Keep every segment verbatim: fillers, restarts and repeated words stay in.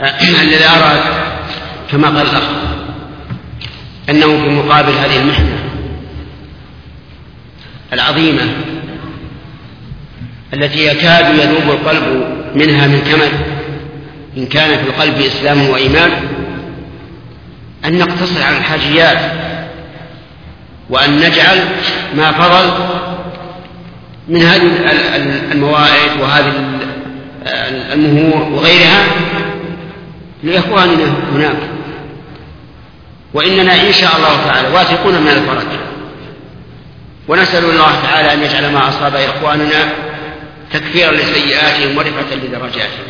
الذي أراد كما قال الأخ أنه في مقابل هذه المحنة العظيمة التي يكاد يذوب القلب منها من كمل إن كان في القلب إسلام وإيمان، أن نقتصر على الحاجيات وأن نجعل ما فضل من هذه الموائد وهذه المهور وغيرها لإخواننا هناك، وإننا إن شاء الله تعالى واثقون من الفرج، ونسأل الله تعالى أن يجعل ما أصاب إخواننا تكفيرا لسيئاتهم ورفعة لدرجاتهم.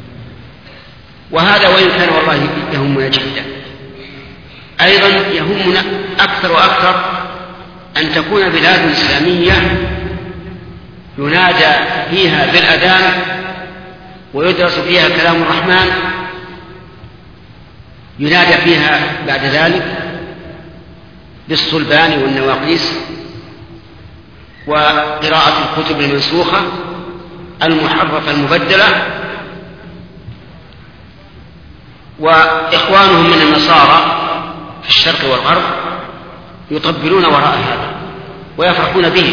وهذا وإن كان والله يهمنا جدا، أيضا يهمنا أكثر وأكثر أن تكون بلاد إسلامية ينادى فيها بالأذان ويدرس فيها كلام الرحمن، ينادى فيها بعد ذلك بالصلبان والنواقيس وقراءة الكتب المنسوخة المحرفة المبدلة، وإخوانهم من النصارى في الشرق والغرب يطبلون وراء هذا ويفرحون به،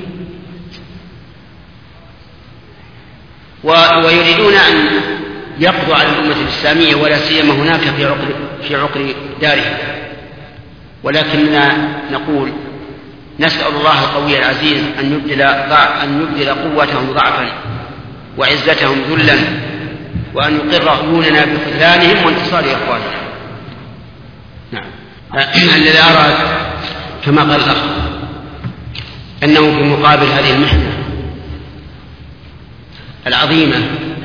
ويريدون أن يقضوا على الأمة الإسلامية ولا سيما هناك في عقر في عقر دارهم. ولكننا نقول نسأل الله القوي العزيز أن يبدل أن يبدل قوتهم ضعفا وعزتهم ذلا، وأن يقر عيوننا بخذلانهم وانتصار إخواننا. نعم. الذي أراد كما قال الأخ أنه في مقابل هذه المحنة العظيمة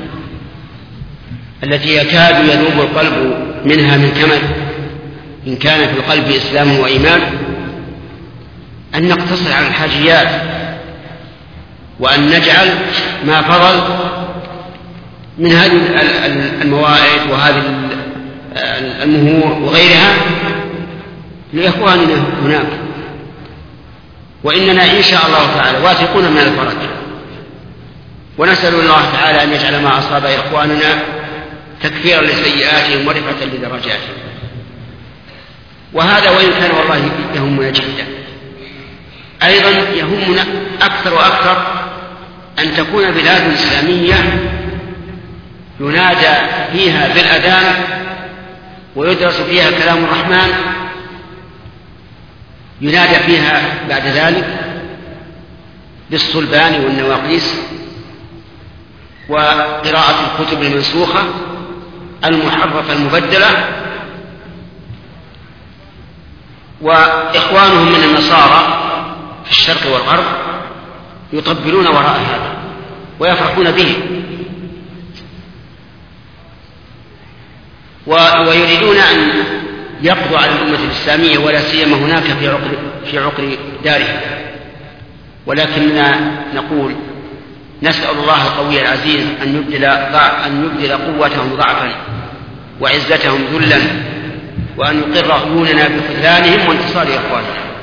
التي يكاد يذوب القلب منها من كمل إن كان في القلب إسلام وإيمان، أن نقتصر على الحاجيات وأن نجعل ما فضل من هذه الموائد وهذه المهور وغيرها لإخواننا هناك، وإننا إن شاء الله تعالى واثقون من الفرج، ونسأل الله تعالى أن يجعل ما أصاب إخواننا تكفيرا لسيئاتهم ورفعة لدرجاتهم. وهذا وإن كان والله يهمنا جدا، أيضا يهمنا أكثر وأكثر أن تكون بلاد إسلامية ينادى فيها بالأذان ويدرس فيها كلام الرحمن، ينادى فيها بعد ذلك بالصلبان والنواقيس وقراءة الكتب المنسوخة المحرفة المبدلة، وإخوانهم من النصارى في الشرق والغرب يطبلون وراء هذا ويفرحون به، ويريدون أن يقضوا على الأمة الإسلامية ولا سيما هناك في عقر في عقر دارهم. ولكننا نقول نسأل الله القوي العزيز أن يبدل أن يبدل قوتهم ضعفا وعزتهم ذلا، وأن يقر عيوننا بخذلانهم وانتصار إخواننا.